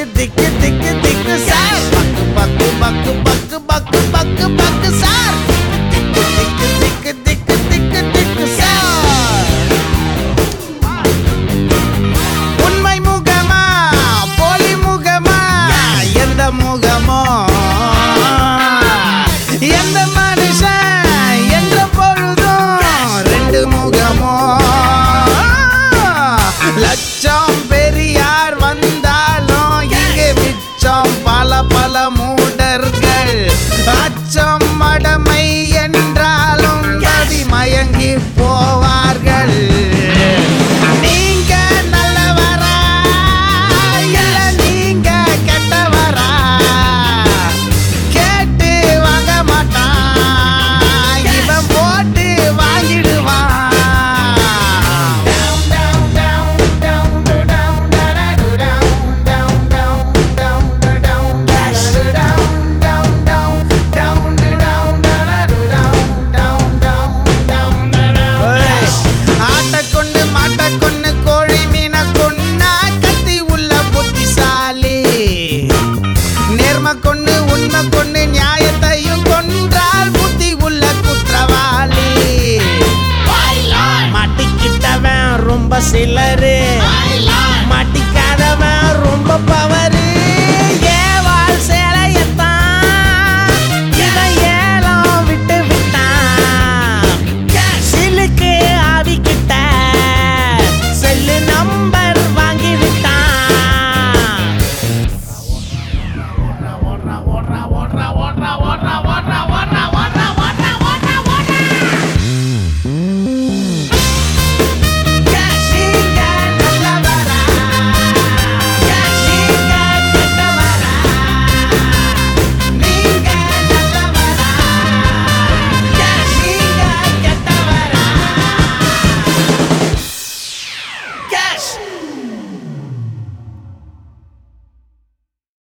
திக்கு திக்கு திக்கு சார் பக்கு பக்கு பக்கு பக்கு பக்கு பக்கு பக்கு சார் திக்கு திக்கு திக்கு திக்கு திக்கு சார் உண்மை முகமா போலி முகமா எந்த முகமோ எந்த மனுஷன் என்ற பொழுதும் ரெண்டு முகமோ லட்சம் பெரியார் வந்தாலும் இங்கே மிச்சம் பல பல மூடர்கள் அச்சம் மடமை என்றாலும் கதி மயங்கி போவார்கள் நீங்க நல்லவரா இல்ல நீங்க கெட்டவரா கேட்டு வாங்க மாட்டான் இவன் போட்டு வாங்கிடுவான் கொண்டு உண்மை கொண்டு நியாயத்தையும் கொன்றால் புத்தி உள்ள குற்றவாளி மாட்டிக்கிட்டவன் ரொம்ப சிலரு மாட்டிக்காதவன் ரொம்ப பவரு ஏவாள் சேலையத்தான் இவன் ஏலம் விட்டு விட்டான் சிலுக்கு ஆவிக்கிட்ட செல்லு நம்பர் வாங்கி விட்டான் Yes!